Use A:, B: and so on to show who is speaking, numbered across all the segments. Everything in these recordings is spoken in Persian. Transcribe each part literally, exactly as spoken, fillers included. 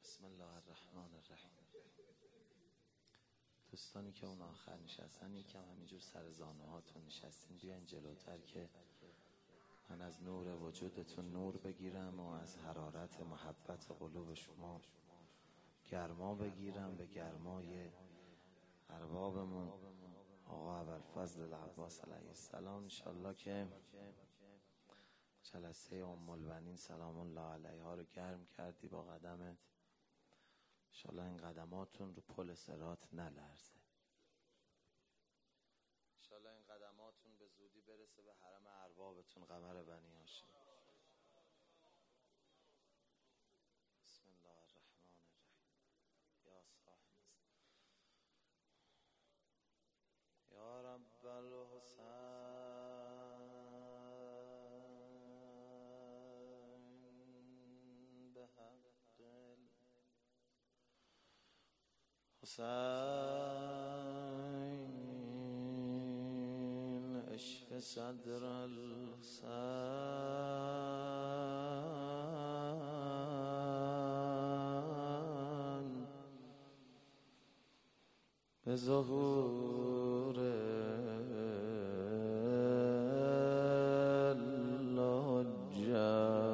A: بسم الله الرحمن الرحیم. دوستانی که اون آخر نشستن یکم همینجور سر زانو هاتون نشستین بیاین جلوتر که من از نور وجودتون نور بگیرم و از حرارت محبت قلوب شما گرما بگیرم به گرمای اربابمون آقا ابوالفضل العباس علیه السلام. انشالله که جلسه ام البنین سلام الله علیها رو گرم کردی با قدمت. انشالله این قدماتون رو پل صراط نلرزه. انشالله این قدماتون به زودی برسه به حرم اربابتون قمر بنی هاشم. بسم الله الرحمن الرحیم. یا صاحب یا رب الحسین حسین اشف صدر الحسین به ظهور الحجه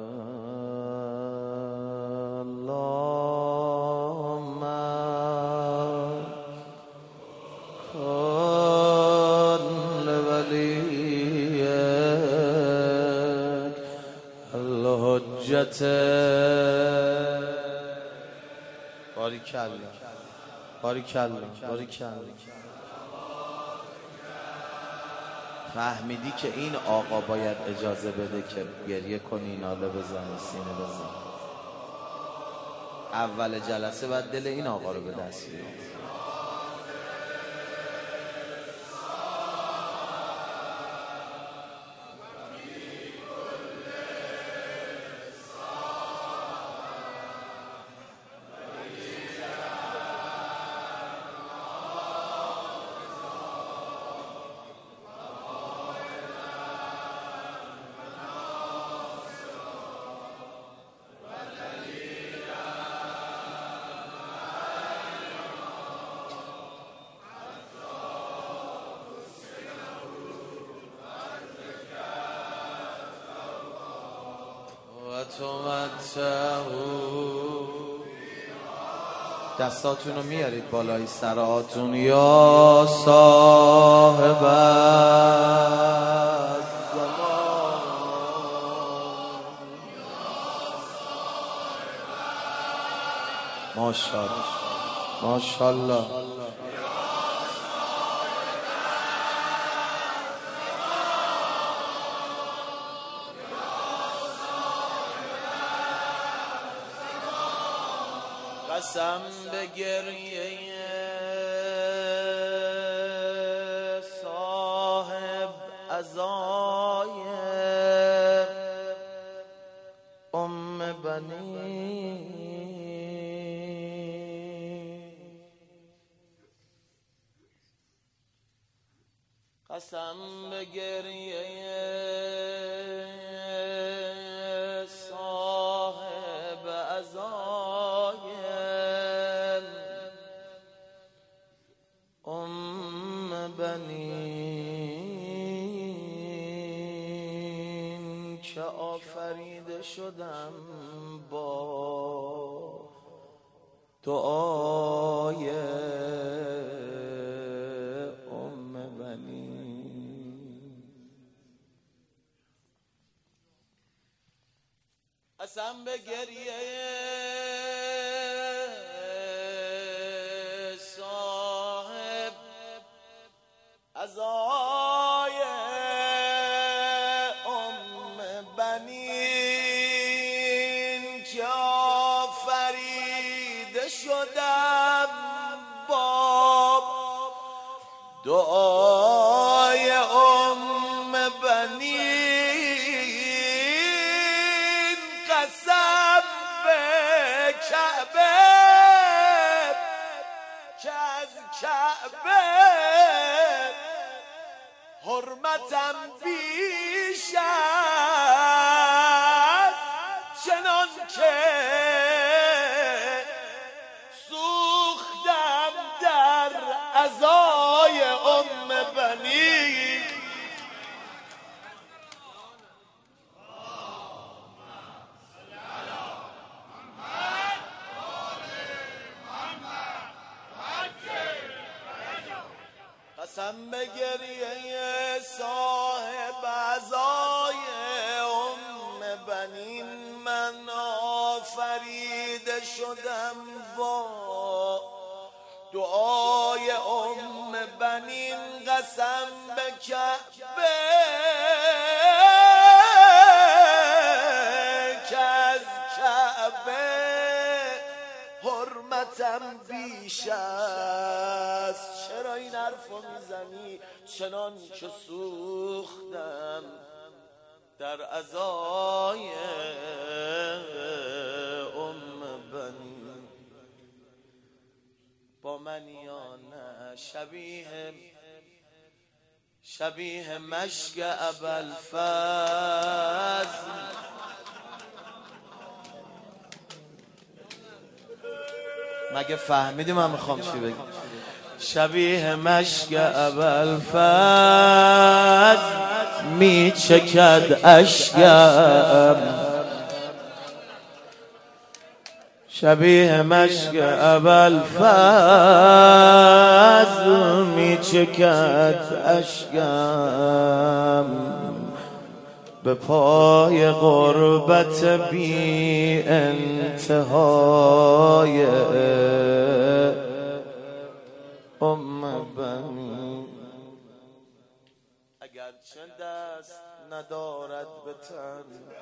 A: باریکالله باریکالله باریکالله. فهمیدی که این آقا باید اجازه بده که گریه کنی، ناله بزنی، سینه بزنی. اول جلسه باید دل این آقا رو به دست بیاری. دستاتون رو میارید بالای سرهاتون. یا صاحب الزمان ماشاءالله ماشاءالله. قسم به گریه صاحب عزای ام بنی، قسم به گریه صاحب عزای بنین که آفریده شدم با دعای ام بنین. قسم به گریه عزای ام بنین که آفریده شدم با دعای ام بنین. قسم به کعبه که از کعبه حرمتم بیش است، چنان که غذای ام بنی. قسم به گریه صاحب عزای ام بنین من آفریده شدم با دعای ام بنین. قسم به کعبه که از کعبه حرمتم بیش است. چرا این حرفو میزنی؟ چنان که سوختم در عزای ام بنی. با من یا نه شبیه شبیه مشک ابوالفضل. مگه فهمیدی من میخوام چی بگم؟ شبیه مشک ابوالفضل میچکد اشکم. شبیه مشک ابوالفضل میچکد اشکم. به پای غربت بی انتهای ام بنی. اگرچه دست ندارد به تن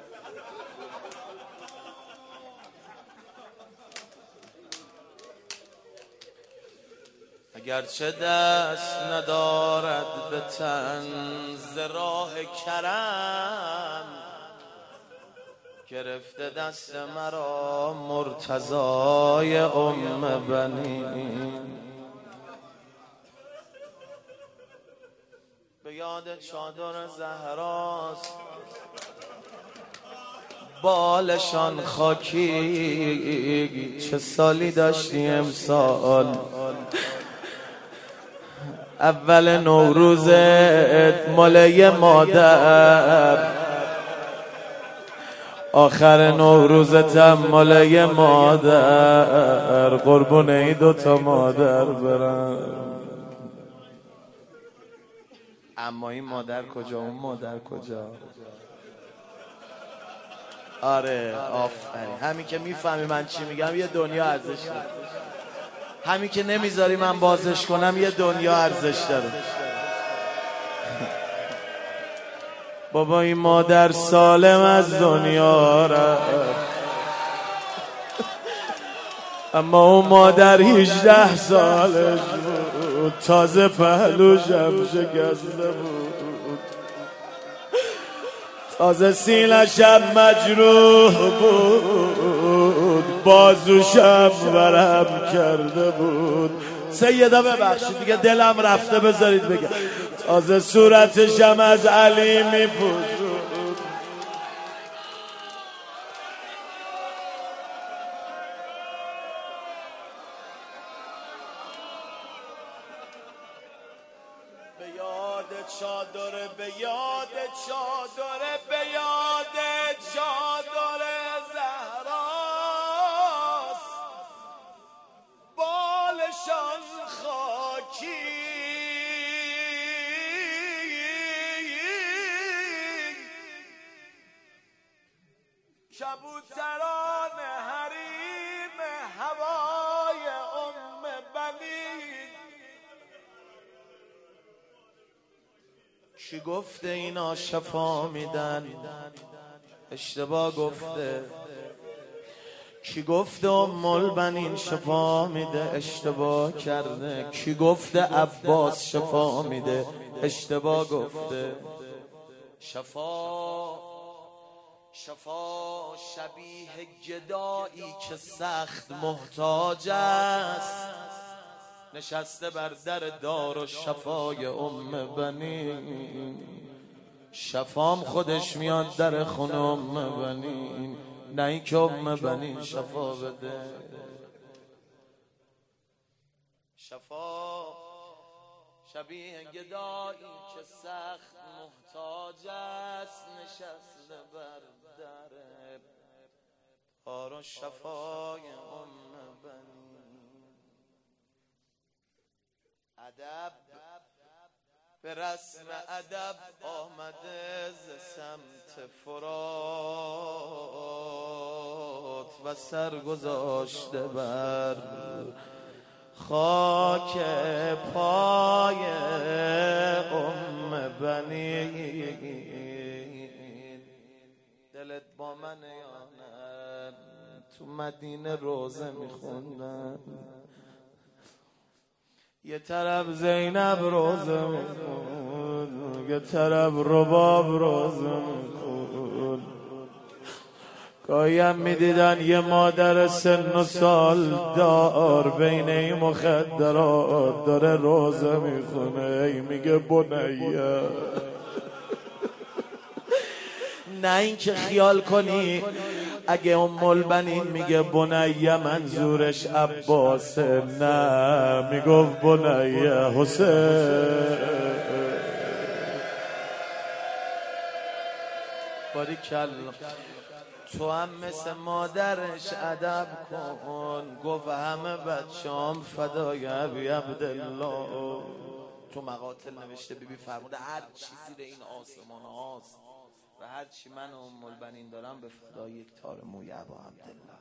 A: اگرچه دست ندارد به تن ز راه کرم گرفته دست مرا مرتضای ام بنی. به یاد چادر زهراست بالشان خاکی. چه سالی داشتی امسال؟ اول نوروزت مال مادر، آخر نوروزت مال مادر. قربون این دوتا مادر برم. اما این مادر کجا؟ اون مادر کجا؟ آره آفرین. همین که میفهمی من چی میگم یه دنیا ارزش داره. همین که نمیذاری من بازش کنم یه دنیا ارزش داره. بابا این مادر سالم از دنیا رفت، اما اون مادر هجده سالش بود، تازه پهلوشم شکسته بود، تازه سینه‌شم مجروح بود، بازوشم ورم کرده بود. سیدا ببخشید دیگه دلم رفته، بذارید بگم. تازه صورتشم از علی میپوشید. به یاد چادر، به یاد چادر، به یاد چادر زهراست بالشان خاکی. کبوتران حریم هوای ام بنی. کی گفته اینا شفا میدن؟ اشتباه گفته. کی گفته ام البنین شفا میده؟ اشتباه کرده. کی گفته عباس شفا میده؟ اشتباه گفته. شفا شفا شبیه گدایی که سخت محتاج است، نشسته بر در دار و شفای ام بنی. شفام خودش میاد در خونه ام بنی، نه این که ام بنی شفا بده. شفا شبیه گدایی که سخت محتاج است نشسته بر در دار و شفای ام بنی. ادب به رسم ادب آمده ز سمت فرات و سر گذاشته بر خاک پای ام بنی. دلت با من یا نه؟ تو مدینه روزه میخوندن، یه طرف زینب روزه میخون، یه طرف رباب روزه میخون. گاهی هم میدیدن یه مادر سن و سال دار بین این مخدرات داره روزه میخونه، ای میگه بنیه. نه این که خیال کنی اگه ام البنین میگه بنیه منظورش عباسه، نه میگفت بنیه حسین. باریکلا. تو هم مثل مادرش ادب کن. گفت همه بچه‌ام فدای ابی عبدالله. تو مقاتل نوشته بیبی فرموده هر چی زیر این آسمان هاست و هر چی من و ام البنین دارم به فدای یک تار موی ابا عبدالله.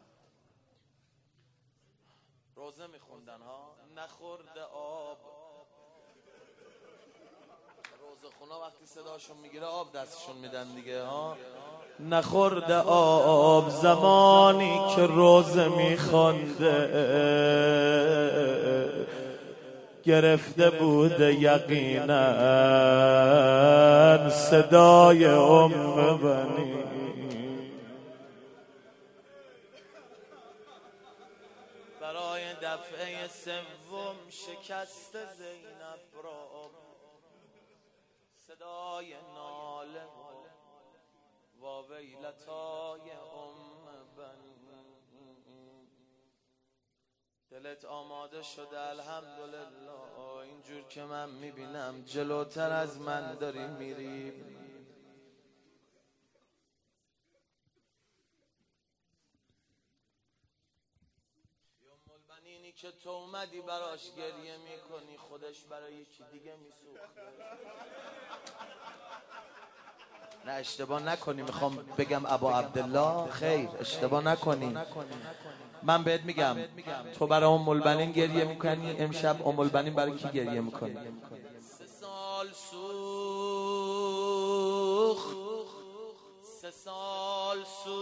A: روزه میخوندن ها، نخورده آب. روزه خونا وقتی صداشون میگیره آب دستشون میدن دیگه ها. نخورده آب زمانی که روزه میخونده، گرفته بود یقینا صدای ام بنی. برای دفعه سوم شکست زینب را صدای ناله و ویلتای ام بنی. دلت آماده شده الحمدلله. اینجور که من میبینم جلوتر از من داری میری. البنینی که تو اومدی براش گریه میکنی، خودش برای یکی دیگه میسوخته. نه اشتباه نکنی، میخوام بگم ابا عبدالله، خیر اشتباه نکنی. من بهت میگم تو برای ام البنین گریه میکنی، امشب ام البنین برای کی گریه میکنی؟ سه سال سوخت، سه سال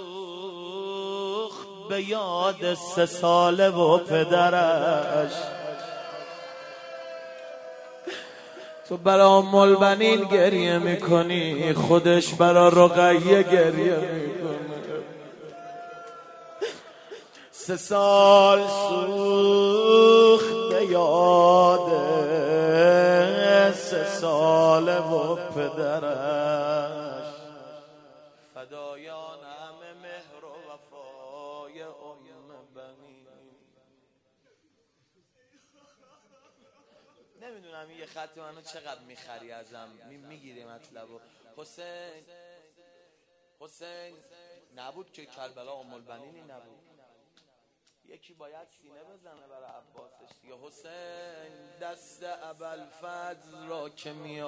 A: سوخت به یاد سه ساله و پدرش. تو برای ام البنین گریه میکنی، خودش برای رقیه گریه میکنه. سه سال سوخت به یاد سه ساله و پدرش. فدایان همه مهر و وفای ام بنی. نمیدونم یه خط منو چقدر میخری ازم، میگیری مطلبو. حسین حسین نبود که کربلا ام البنینی نبود. یکی باید سینه بزنه برای عباسش دیگه. حسین دست ابوالفضل را که می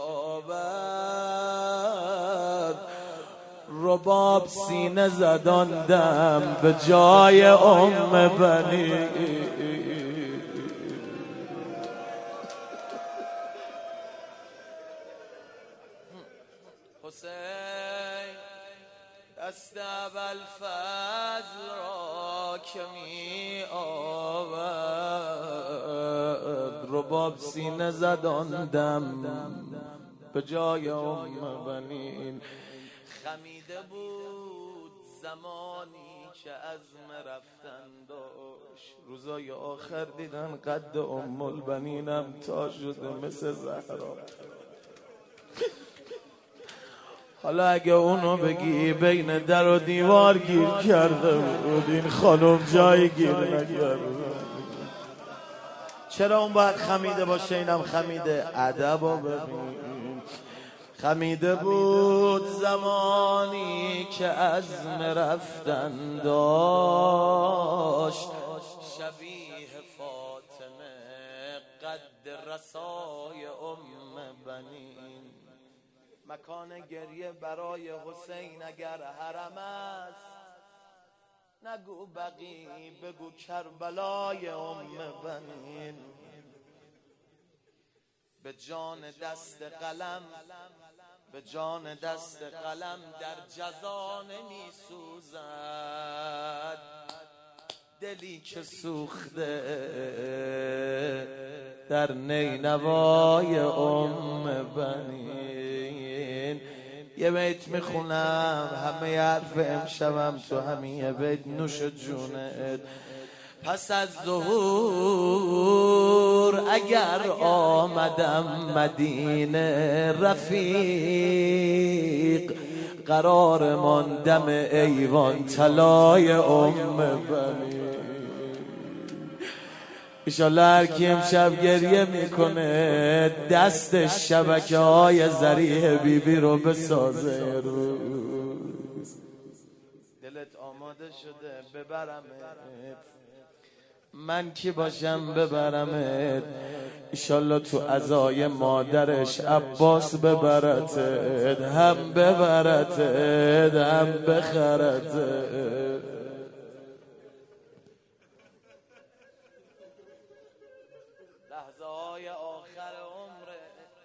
A: آورد، رباب سینه زدان دم به جای ام بنی. حسین دست ابوالفضل را که می آورد، رباب سینه زدان دم به جای ام بنی. خمیده بود زمانی که عزم رفتن داشت، روزای آخر دیدن قد ام البنینم تا شده مثل زهرا. حالا اگه اونو بگی بین در و دیوار گیر کرده بود، این خانم جایی گیر نکرده. چرا اون باید خمیده باشه اینم خمیده؟ ادب و ببین. خمیده بود زمانی که عزم رفتن داشت، شبیه فاطمه قد رسای ام بنین. مکان گریه برای حسین اگر حرم است، نگو بقی بگو کربلای ام بنین. به جان دست قلم به جان دست قلم در جزا نمی سوزد، دلی که سوخته در نینوای ام بنین. یه بیت میخونم همه حرف امشبم تو همین بیت نوش جونت. پس از ظهور اگر آمدم مدینه رفیق، قرار ماندم ایوان طلای ام بنی. ایشالله هر کی امشب گریه میکنه دست شبکه های ذریح بیبی رو بسازه. روز دلت آماده شده ببرمت، من کی باشم ببرمت. ایشالله تو عزای مادرش عباس ببرتت، هم ببرتت هم بخرتت. لحظه های آخر عمره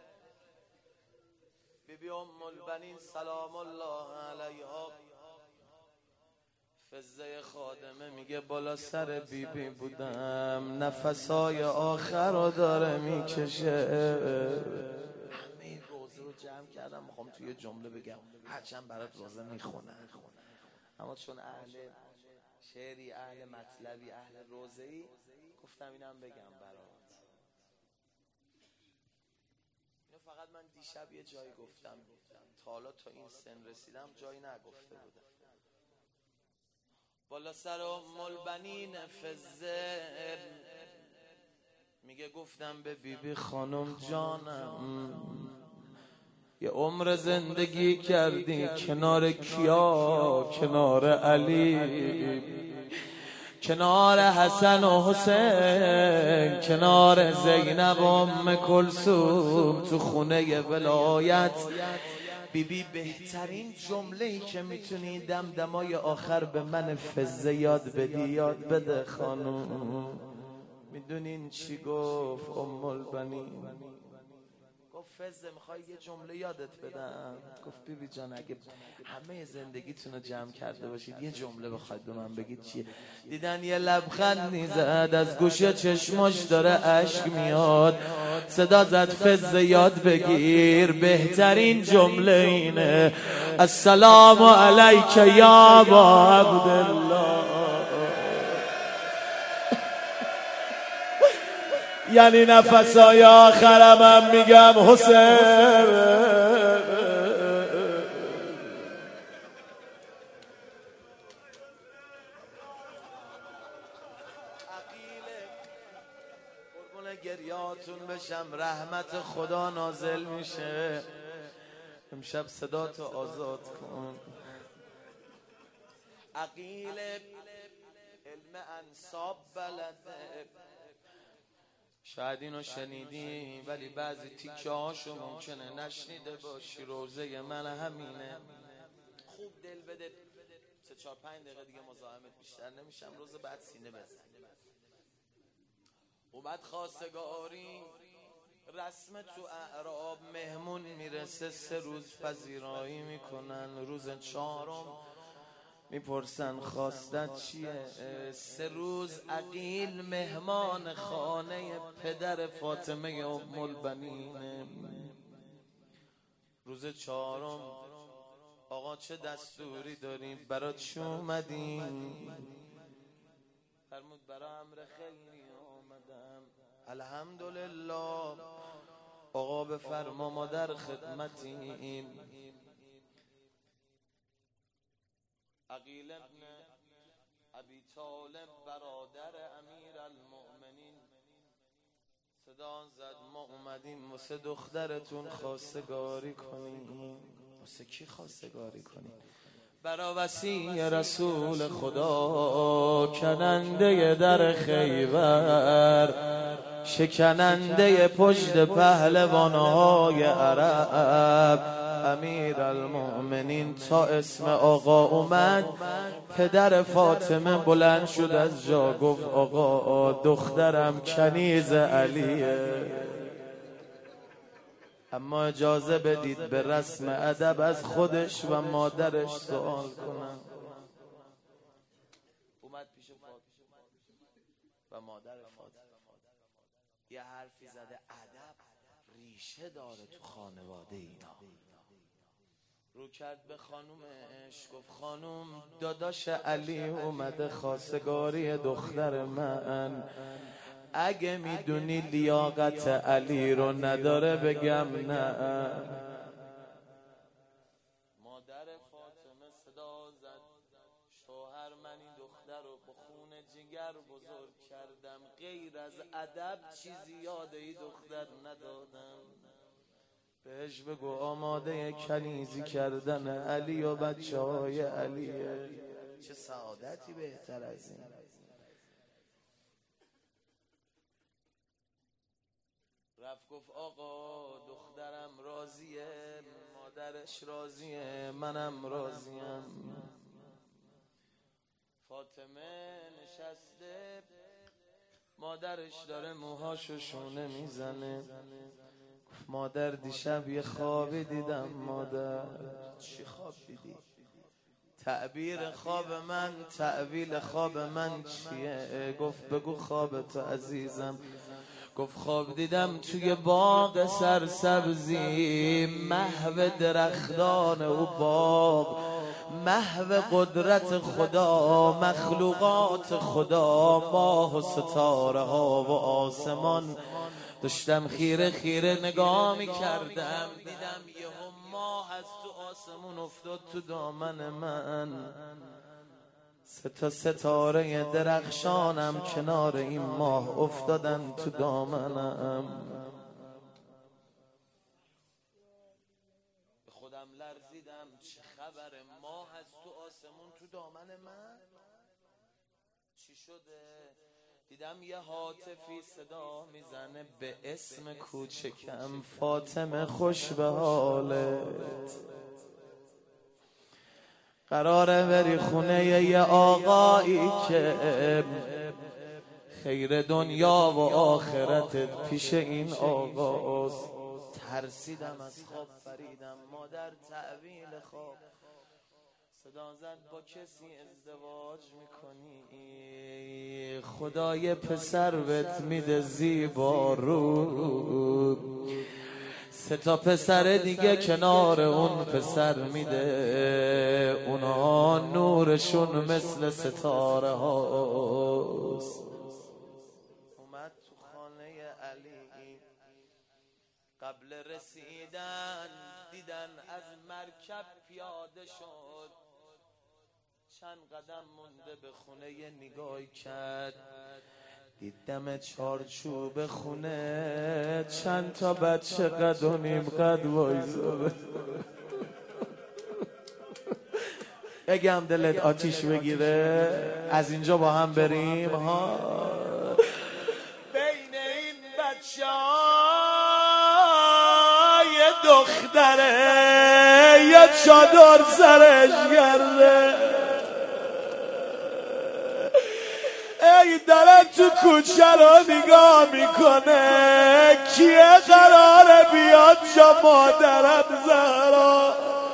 A: بیبی ام البنین سلام الله علیها، فزه خادمه میگه بالا سر بیبی بودم، نفسای آخر رو داره میکشه. همه روزه رو جمع کردم میخوام توی جمله بگم، هرچند برات روزه میخونم، اما چون اهل شعری، اهل مطلبی، اهل روزه‌ای، گفتم اینم بگم برات. اینو فقط من دیشب یه جایی گفتم، تا حالا تا این سن رسیدم جایی نگفته بودم. بالا سر ام البنین فزه میگه گفتم به بیبی خانم جانم، یه عمر زندگی کردی کنار کیا، کنار علی، کنار حسن و حسین، کنار زینب و ام کلثوم تو خونه ولایت. بیبی بهترین جمله‌ای که میتونی دمدمای آخر به من فزه یاد بدی یاد بده خانوم. میدونین چی گفت ام البنین؟ گفت فزه میخوای یه جمله یادت بدم؟ گفت بیبی جان اگه همه زندگیتون رو جمع کرده باشید یه جمله بخواید به من بگید چیه؟ دیدن یه لبخندی زد، از گوشه چشماش داره اشک میاد، صدا زد فزه یاد بگیر، بهترین جمله اینه السلام علیک یا ابا عبدالله. یعنی نفسای آخرم هم میگم حسین. قربون گریاتون بشم، رحمت خدا نازل میشه. امشب صدا تو آزاد کن. عقیل علم انصاب بلده، شاید اینو شنیدی ولی بعضی تیکه هاشو ممکنه نشنیده باشی. روزه من همینه، خوب دل بده، سه چهار پنج دقیقه دیگه مزاحمت بیشتر نمیشم، روز بعد سینه بزن. اومد خواستگاری، رسم تو اعراب مهمون میرسه، سه روز پذیرایی میکنن، روز چهارم میپرسن خواستت چیه؟ سه روز عقیل مهمان خانه پدر فاطمه ام البنین. روز چهارم آقا چه دستوری داریم؟ برات چی اومدیم؟ فرمود برا امر خیری آمدم. الحمدلله آقا بفرما ما در خدمتیم. عقیل ابن ابی طالب برادر امیر المؤمنین صدا زد ما اومدیم واسه دخترتون خواستگاری کنیم. واسه کی خواستگاری کنیم؟ برا وصی رسول خدا، کننده در خیبر، شکننده پشت پهلوانهای عرب، امیر المؤمنین. تا اسم آقا اومد پدر فاطمه بلند شد از جا، گفت آقا دخترم کنیز علیه، اما اجازه بدید به رسم ادب از خودش و مادرش سوال کنم. اومد پیش فاطمه و مادر فاطمه، یه حرفی زده. ادب ریشه داره تو خانواده اینا. رو کرد به خانومش، گفت خانوم داداش علی اومده خواستگاری دختر من، اگه میدونی لیاقت علی رو نداره بگم نه. مادر فاطمه صدا زد شوهر من این دختر رو با خون جگر بزرگ کردم، غیر از ادب چیزی یاد ای دختر ندادم. بهش بگو آماده کنیزی کردن علی و بچه های علیه. چه سعادتی بهتر از این. رفت گفت آقا دخترم راضیه، مادرش راضیه، منم راضیم. فاطمه نشسته، مادرش داره موهاشو شونه میزنه. مادر دیشب یه خوابی دیدم. مادر چی خواب دیدی؟ تعبیر خواب من، تعویل خواب من چیه؟ گفت بگو خواب تو عزیزم. گفت خواب دیدم توی باغ سرسبزی، محو درختان و باغ، محو قدرت خدا، مخلوقات خدا، ماه و ستاره ها و آسمان. داشتم خیره خیره نگاه میکردم، دیدم یهو ماه از تو آسمون افتاد تو دامن من. سه تا ستاره درخشانم کنار این ماه افتادن تو دامنم. به خودم لرزیدم، چه خبر؟ ماه از تو آسمون تو دامن من؟ چی شده؟ دیدم یه هاتفی صدا میزنه به اسم کوچکم، فاطمه خوش به حالت، قراره بری خونه یه آقایی که خیر دنیا و آخرتت پیش این آقاست. ترسیدم از خواب پریدم. مادر تعویل خواب صدا زد با کسی ازدواج میکنی؟ خدای پسر بهت میده زیبا رو، سه تا پسر دیگه کنار اون پسر میده، اونا نورشون مثل ستاره هاست. اومد تو خانه علی، قبل رسیدن دیدن از مرکب پیاده شد، چند قدم مونده به خونه یه نگاهی کرد، دیدم چارچوب خونه چند تا بچه قد و نیم قد وایزاده. بگم دلت آتیش بگیره از اینجا با هم بریم ها. بین این بچه ها یه دختره یه چادر سرش گرده، ای داره تو کوچه رو نگاه میکنه، کیه قراره بیاد جا مادرم زهرا؟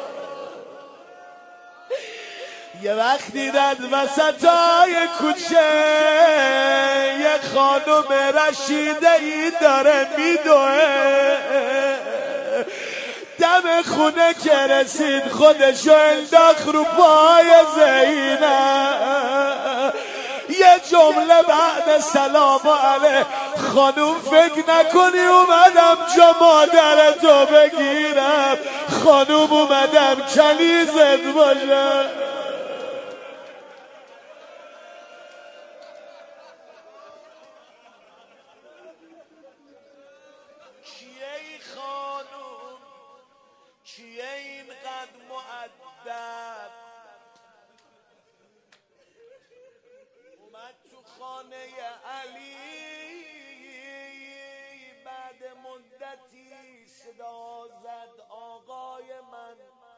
A: یه وقت دیدن وسطای کوچه یه خانم رشیده ای داره میدوه، دم خونه که رسید خودشو انداخت رو پای زینب، یه جمله بعد سلام علیه، خانوم فکر نکنی اومدم جا مادرتو بگیرم، خانوم اومدم کنیزت باشم. دختر اومد تو خانه علی، بعد مدتی صدا زد آقای من،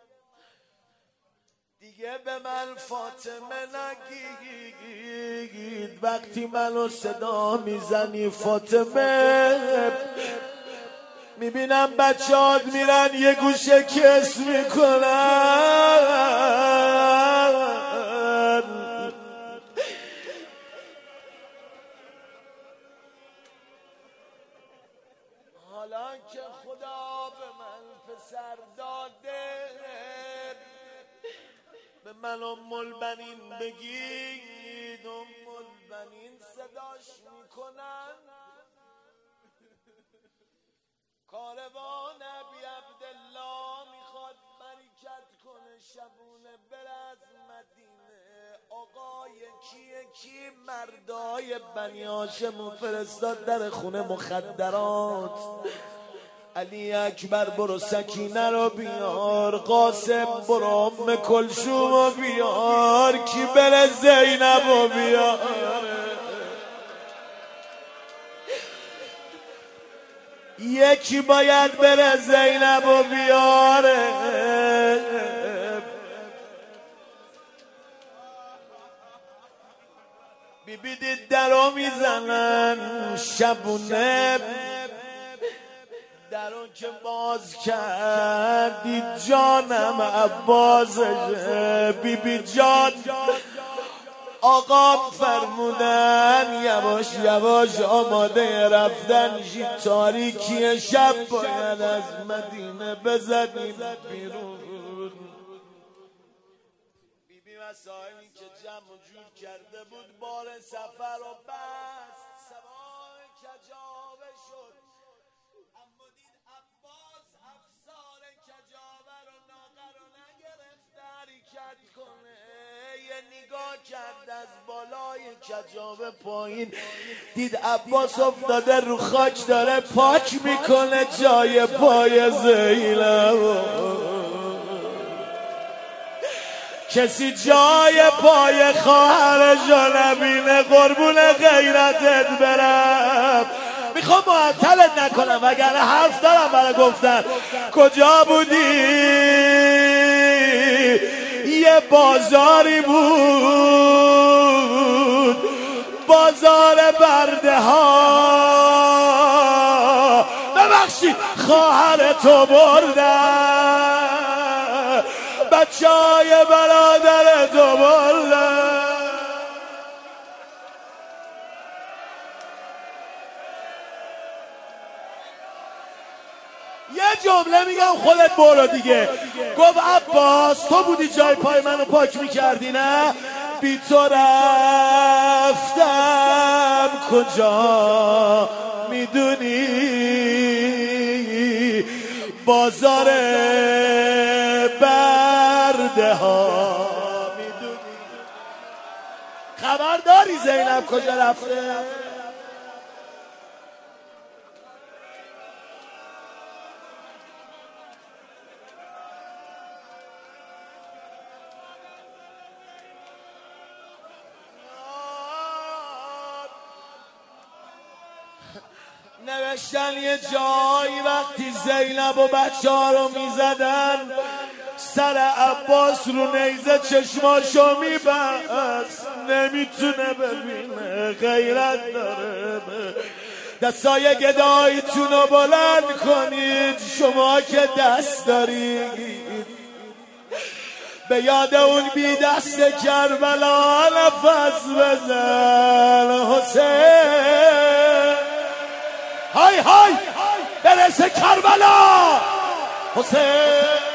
A: دیگه به من فاطمه نگید، وقتی منو صدا میزنی فاطمه میبینم بچه هات میرن یه گوشه کس میکنن. حالا که خدا به من پسر داده، به من ام البنین بگید، ام البنین صداش میکنن. کاروان ابی عبدالله میخواد برکت کنه شبونه بره از مدینه. آقای کیه کی؟ مردای بنی هاشم فرستاد در خونه مخدرات. علی اکبر برو سکینه رو بیار، قاسم برو ام کلثوم رو بیار، کی بره زینب رو بیار. یکی باید بره زینب رو بیاره. بیبی دید درو میزنن شبونه، درو که باز کردی جانم عباسشه. بیبی جان آقا فرمودن یواش یواش آماده رفتن شی، تاریکی شب باید از مدینه بزنیم بیرون. بیبی وسایلی که جمع جور کرده بود بار سفر و بست، سوار کجاوه شد، اما دید عباس افسار کجاوه رو ناقه رو نگرفت حرکت کنه. یه نگاه کرد از بالای کجاوه پایین، دید عباس افتاده رو خاک داره پاک میکنه جای پای زینب. کسی جای پای خواهرشو نبینه قربون غیرتت برم. میخوام معطلت نکنم وگرنه حرف دارم برای گفتن. کجا بودی؟ یه بازاری بود، بازار برده ها، ببخشید خواهر تو بردن، بچه های برادر تو بردن. یه جمله میگم خودت برو دیگه. گفت عباس تو بودی جای پای منو پاک میکردی نه؟ بی تو رفتم کجا میدونی؟ بازار برده ها میدونی؟ خبر داری زینب کجا رفته؟ نوشتن یه جایی وقتی زینب و بچه ها رو میزدن، سر عباس رو نیزه چشماشو میبست، نمیتونه ببینه، غیرت داره. دستای گدایتون رو بلند کنید شما که دست دارید، به یاد اون بی دست کربلا نفس بزن. حسین های های برسه کربلا، حسین